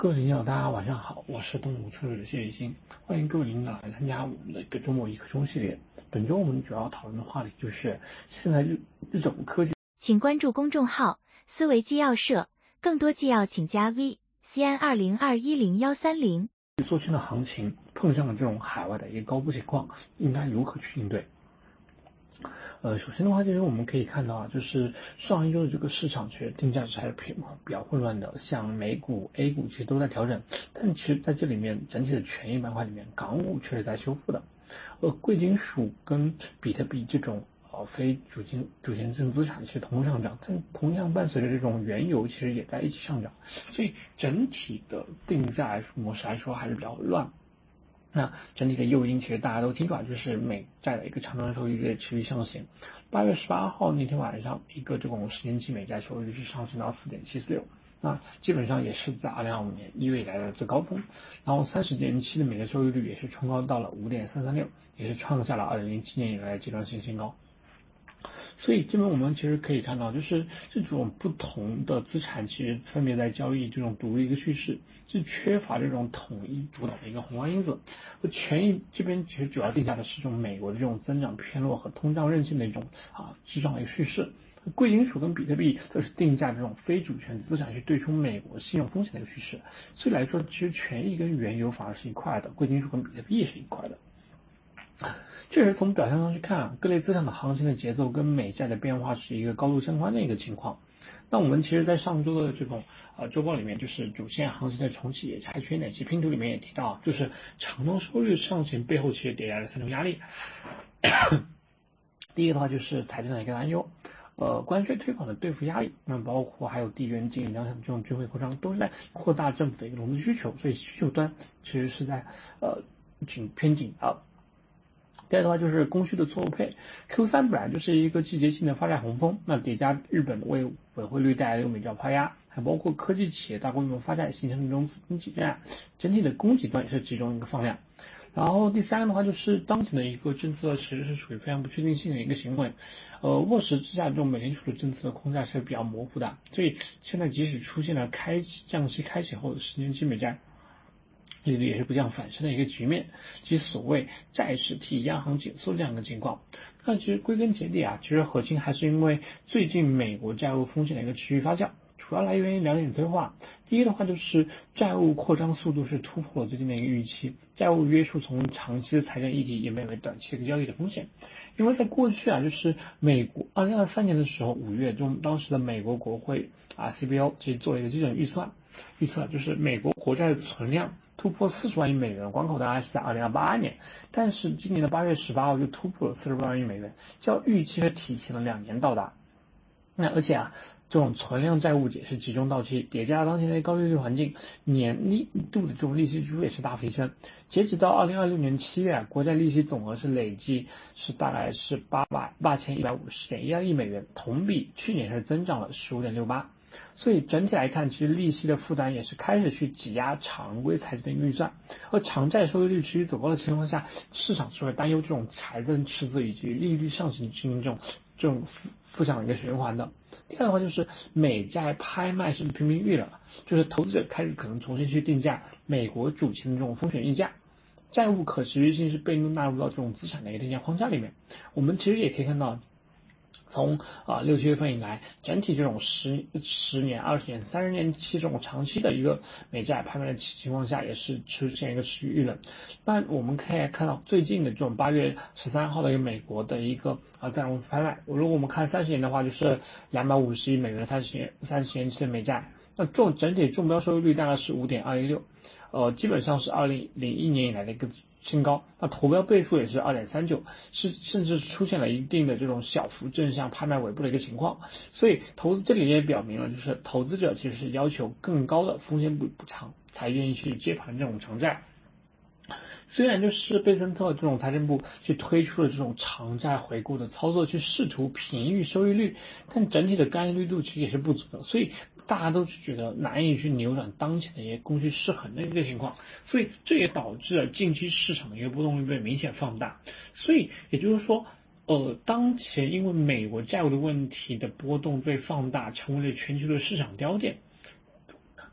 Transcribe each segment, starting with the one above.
各位领导，大家晚上好，我是东吴策略的谢雨欣，欢迎各位领导来参加我们的一个周末一刻钟系列。本周我们主要讨论的话题就是现在日种科技。 请关注公众号思维纪要社，更多纪要请加 V CN20210130。 缩圈的行情碰上了这种海外的一个高波情况，应该如何去应对？首先的话，其实我们可以看到啊，就是上一周的这个市场其实定价值还是比较混乱的，像美股、A 股其实都在调整，但其实在这里面整体的权益板块里面，港股却是在修复的，贵金属跟比特币这种非主权性资产其实同步上涨，但同样伴随着这种原油其实也在一起上涨，所以整体的定价模式来说还是比较乱。那整体的诱因其实大家都清楚啊，就是美债的一个长端收益率持续上行。8月18号那天晚上，一个这种10年期美债收益率是上升到4.746，那基本上也是在2025年1月以来的最高峰。然后30年期的美债收益率也是冲高到了5.336，也是创下了2007年以来的阶段性新高。所以这边我们其实可以看到，就是这种不同的资产其实分别在交易这种独立一个趋势，是缺乏这种统一主导的一个宏观因子。权益这边其实主要定价的是这种美国的这种增长偏弱和通胀韧性的一种滞胀的一个叙事。贵金属跟比特币则是定价这种非主权资产去对冲美国信用风险的一个趋势。所以来说，其实权益跟原油反而是一块的，贵金属跟比特币也是一块的。确实从表象上去看，各类资产的行情的节奏跟美债的变化是一个高度相关的一个情况。那我们其实在上周的这种周报里面，就是主线行情的重启也采取哪些拼图里面也提到，就是长端收益率上行背后其实叠加了3种压力。第一个的话就是财政的一个担忧，关税推广的兑付压力，那包括还有地缘经济影响这种军费扩张，都是在扩大政府的一个融资需求，所以需求端其实是在偏紧啊。第二的话就是供需的错误配 ，Q3 本来就是一个季节性的发债红峰，那叠加日本为稳汇率带来的美债抛压，还包括科技企业大规模发债形成这种供给战，整体的供给端也是其中一个放量。然后第三个的话就是当前的一个政策其实是属于非常不确定性的一个行为，卧实之下这种美联储的政策框架是比较模糊的，所以现在即使出现了降息开启后的10年期美债利率也是不降反升的一个局面，即所谓债市替央行紧缩这样一个情况。那其实归根结底啊，其实核心还是因为最近美国债务风险的一个持续发酵，主要来源于2点催化。第一的话就是债务扩张速度是突破了最近的一个预期，债务约束从长期的财政议题演变为短期的交易的风险。因为在过去啊，就是美国2023年的时候5月中，当时的美国国会CBO 其实做了一个基准预测就是美国国债的存量突破40万亿美元关口，大概是在2028年，但是今年的8月18号就突破了48万亿美元，较预期是提前了2年到达。那而且这种存量债务也是集中到期，叠加当前的高利率环境，年度的这种利息支出也是大幅提升。截止到2026年7月，国债利息总额是累计是大概是8150.12亿美元，同比去年是增长了15.68%。所以整体来看，其实利息的负担也是开始去挤压常规财政的预算，而长债收益率持续走高的情况下，市场是会担忧这种财政赤字以及利率上行进行这种负向的一个循环的。第二的话就是美债拍卖是频频遇了，就是投资者开始可能重新去定价美国主权的这种风险溢价，债务可持续性是被纳入到这种资产的一个定价框架里面。我们其实也可以看到，从6、7月份以来，整体这种10年、20年、30年期这种长期的一个美债拍卖的情况下，也是出现一个持续遇冷。那我们可以看到最近的这种8月13号的一个美国的一个再融资拍卖，如果我们看30年的话，就是250亿美元30年期的美债，那这种整体中标收益率大概是5.216，基本上是2001年以来的一个新高，那投标倍数也是2.39，甚至出现了一定的这种小幅正向拍卖尾部的一个情况，所以这里也表明了，就是投资者其实是要求更高的风险补偿才愿意去接盘这种长债。虽然就是贝森特这种财政部去推出了这种长债回顾的操作，去试图平抑收益率，但整体的干预力度其实也是不足的，所以大家都觉得难以去扭转当前的一些供需失衡的一个情况，所以这也导致了近期市场的一个波动率被明显放大。所以也就是说，当前因为美国债务的问题的波动被放大，成为了全球的市场焦点。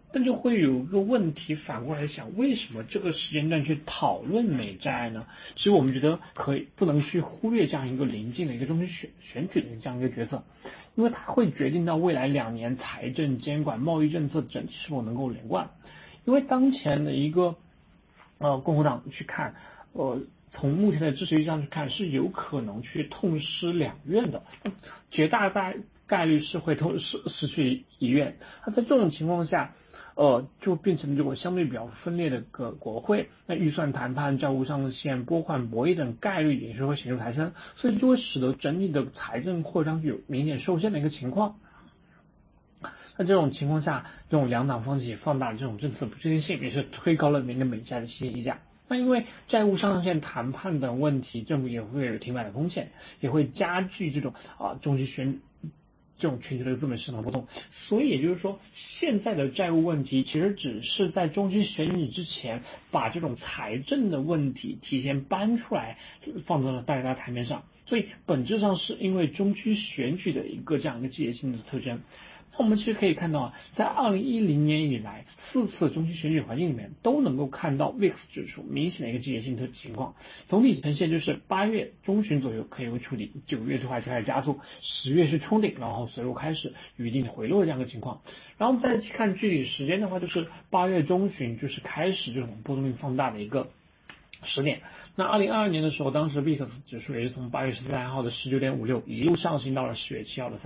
但就会有一个问题反过来想，为什么这个时间段去讨论美债呢？其实我们觉得不能去忽略这样一个临近的一个中期选举的这样一个角色，因为它会决定到未来2年财政监管、贸易政策整体是否能够连贯。因为当前的一个共和党去看，从目前的支持率上去看，是有可能去痛失2院的，绝大概率是会失去1院。那在这种情况下，就变成这种相对比较分裂的个国会，那预算谈判、债务上限、拨款博弈等概率也是会显著抬升，所以就会使得整体的财政扩张有明显受限的一个情况。那这种情况下，这种两党方起放大这种政策不确定性，也是推高了美债的息价。那因为债务上限谈判等问题，政府也会有停摆的风险，也会加剧这种中期这种全球的资本市场波动。所以也就是说，现在的债务问题其实只是在中期选举之前把这种财政的问题提前搬出来，放到了大家台面上。所以本质上是因为中期选举的一个这样一个季节性的特征。那我们其实可以看到在2010年以来4次中期选举环境里面都能够看到 VIX 指数明显的一个季节性的情况，总体呈现就是8月中旬左右可以为触底，9月之后就开始加速，10月是冲顶，然后随后开始有一定的回落这样的情况。然后再去看具体时间的话，就是8月中旬就是开始这种波动率放大的一个时点。那2022年的时候，当时 VIX 指数也是从8月13号的19.56一路上行到了10月7号的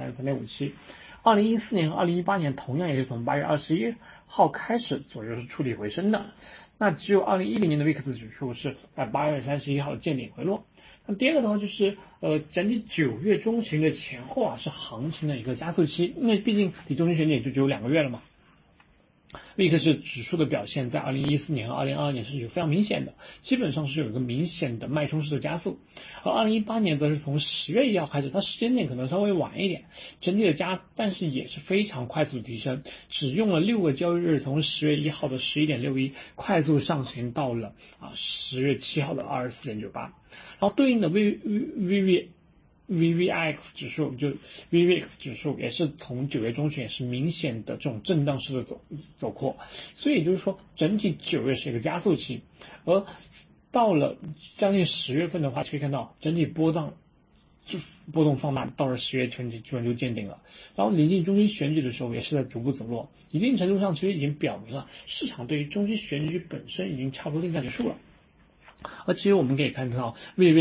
33.57。2014年和2018年同样也是从8月21号开始左右是触底回升的。那只有2010年的 VIX 指数是在8月31号见顶回落。那第二个的话就是整体9月中旬的前后是行情的一个加速期，因为毕竟离中期选举也就只有2个月了嘛。VIX 指数的表现在2014年和2022年是有非常明显的，基本上是有一个明显的脉冲式的加速。而2018年则是从10月1号开始，它时间点可能稍微晚一点，整体的但是也是非常快速的提升，只用了6个交易日，从10月1号的11.61快速上行到了10月7号的24.98，然后对应的 VVX 指数也是从9月中旬也是明显的这种震荡式的走扩，所以也就是说整体9月是一个加速期，而到了将近10月份的话，可以看到整体波动放大，到了10月基本就见顶了。然后临近中期选举的时候也是在逐步走弱，一定程度上其实已经表明了市场对于中期选举本身已经差不多定价结束了。而其实我们可以看到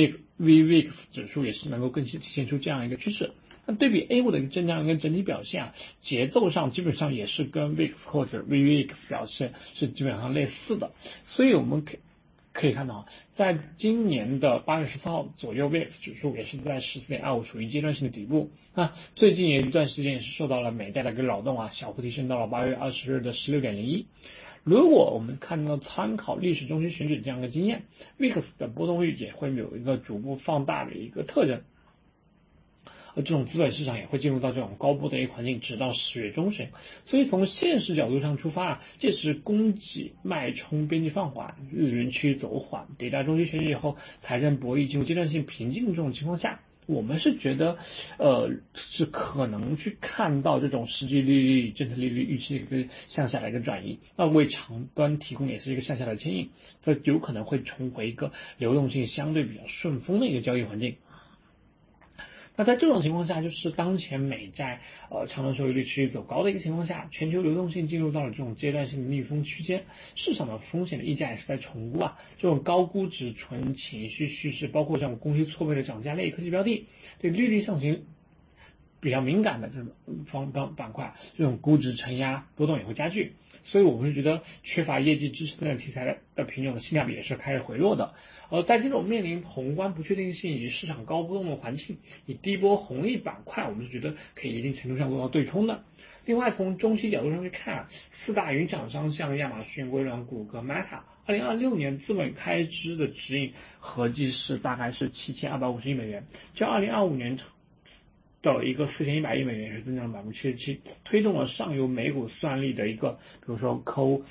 VVX 指数也是能够更体现出这样一个趋势。那对比 A 股的一个震荡跟整体表现节奏上基本上也是跟 VIX 或者 VVX 表现是基本上类似的。所以我们可以看到，在今年的8月14号左右 ，VIX 指数也是在14.25属于阶段性的底部。那最近有一段时间也是受到了美债的一个扰动小幅提升到了8月20日的16.01。如果我们看到参考历史中期选举这样的经验 ，VIX 的波动率也会有一个逐步放大的一个特征。这种资本市场也会进入到这种高波的一个环境，直到10月中旬。所以从现实角度上出发届时供给脉冲边际放缓，日元区走缓，迭代中期选举以后，财政博弈进入阶段性平静的这种情况下，我们是觉得是可能去看到这种实际利率、政策利率预期的一个向下的一个转移，那为长端提供也是一个向下的牵引，这有可能会重回一个流动性相对比较顺风的一个交易环境。那在这种情况下，就是当前美债长端收益率持续走高的一个情况下，全球流动性进入到了这种阶段性的逆风区间，市场的风险的溢价也是在重估这种高估值纯情绪叙事，包括这种供需错位的涨价类科技标的，对利率上行比较敏感的这种板块，这种估值承压波动也会加剧。所以我们是觉得缺乏业绩支撑的题材的品种的性价比也是开始回落的。在这种面临宏观不确定性以及市场高波动的环境，以低波红利板块，我们是觉得可以一定程度上做到对冲的。另外，从中期角度上去看4大云厂商像亚马逊、微软、谷歌、Meta， 2026年资本开支的指引合计是大概是7250亿美元，较2025年的一个4100亿美元是增长了77%，推动了上游美股算力的一个，比如说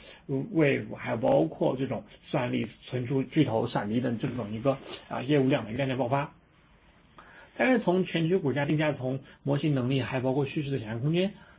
CoWave， 还有包括这种算力存储巨头闪迪等这种一个业务量的一个量爆发。但是从全球股价定价、从模型能力，还包括叙事的想象空间，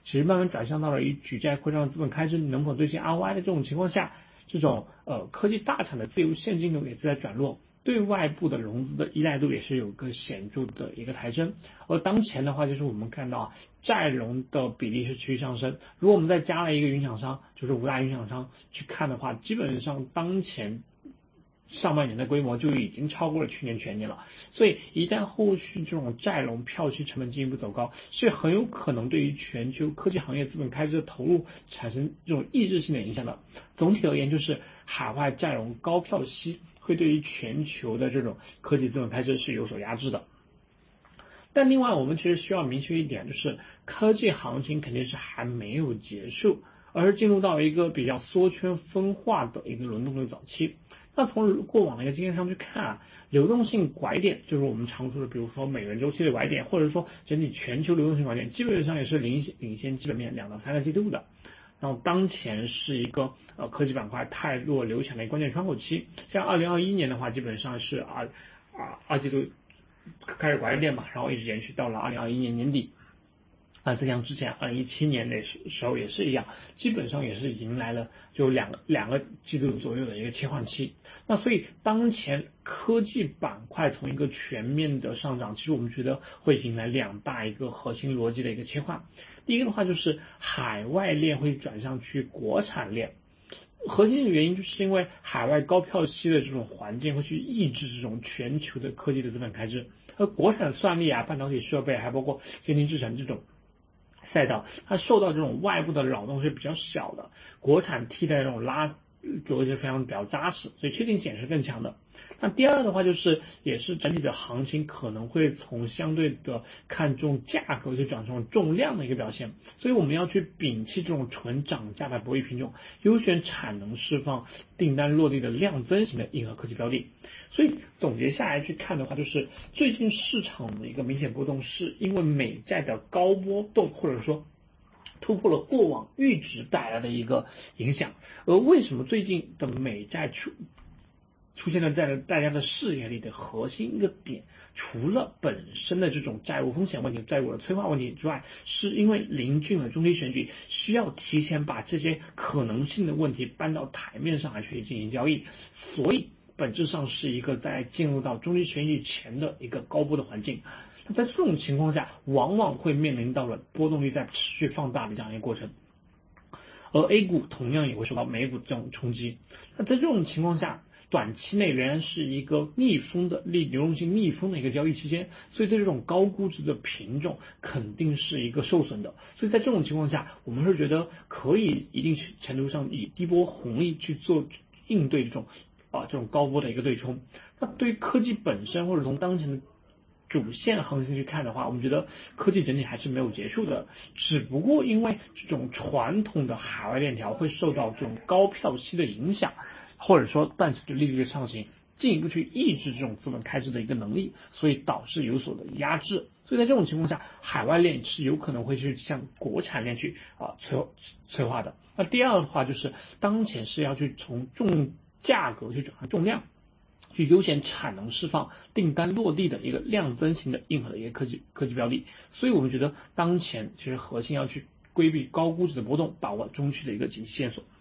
其实慢慢转向到了以举债扩张的资本开支能否兑现 ROI 的这种情况下，这种科技大厂的自由现金流也是在转弱，对外部的融资的依赖度也是有个显著的一个抬升。而当前的话，就是我们看到债融的比例是持续上升。如果我们再加了一个云厂商，就是5大云厂商去看的话，基本上当前上半年的规模就已经超过了去年全年了。所以一旦后续这种债融票息成本进一步走高，是很有可能对于全球科技行业资本开支的投入产生这种抑制性的影响的。总体而言，就是海外债融高票息会对于全球的这种科技资本开支是有所压制的。但另外我们其实需要明确一点，就是科技行情肯定是还没有结束，而是进入到一个比较缩圈分化的一个轮动的早期。那从过往的一个经验上去看啊，流动性拐点就是我们常说的，比如说美元周期的拐点，或者说整体全球流动性拐点，基本上也是领先基本面2到3个季度的。然后当前是一个科技板块汰弱留强的一个关键窗口期，像2021年的话，基本上是二季度开始拐点嘛，然后一直延续到了2021年年底。再像之前2017年那时候也是一样，基本上也是迎来了就两个季度左右的一个切换期。那所以当前科技板块从一个全面的上涨，其实我们觉得会迎来2大一个核心逻辑的一个切换。第一个的话就是海外链会转向去国产链，核心的原因就是因为海外高票息的这种环境会去抑制这种全球的科技的资本开支，而国产算力啊、半导体设备还包括先进制程这种赛道，它受到这种外部的扰动是比较小的，国产替代这种逻辑是非常比较扎实，所以确定性是更强的。那第二的话就是也是整体的行情可能会从相对的看重价格去转成重量的一个表现，所以我们要去摒弃这种纯涨价的博弈品种，优选产能释放、订单落地的量增型的硬核科技标的。所以总结下来去看的话，就是最近市场的一个明显波动，是因为美债的高波动或者说突破了过往阈值带来的一个影响。而为什么最近的美债出现了在大家的视野里的核心一个点，除了本身的这种债务风险问题、债务的催化问题之外，是因为临近了中期选举，需要提前把这些可能性的问题搬到台面上来去进行交易，所以本质上是一个在进入到中期选举前的一个高波的环境。那在这种情况下，往往会面临到了波动率在持续放大的这样一个过程，而 A 股同样也会受到美股这种冲击。那在这种情况下，短期内仍然是一个逆风的流动性逆风的一个交易期间，所以对这种高估值的品种肯定是一个受损的。所以在这种情况下，我们是觉得可以一定程度上以低波红利去做应对这种高波的一个对冲。那对于科技本身或者从当前的主线行情去看的话，我们觉得科技整体还是没有结束的，只不过因为这种传统的海外链条会受到这种高票息的影响，或者说伴随着利率的上行，进一步去抑制这种资本开支的一个能力，所以导致有所的压制。所以在这种情况下，海外链是有可能会去向国产链去催化的。那第二的话就是当前是要去从重价格去转换重量，去优先产能释放、订单落地的一个量增型的硬核的一个科技标的。所以我们觉得当前其实核心要去规避高估值的波动，把握中期的一个景气线索。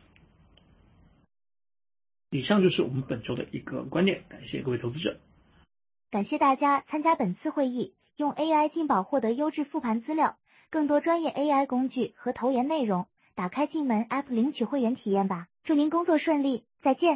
以上就是我们本周的一个观点，感谢各位投资者。 感谢大家参加本次会议，用 AI 进宝获得优质复盘资料，更多专业 AI 工具和投研内容，打开进门 App 领取会员体验吧。祝您工作顺利，再见。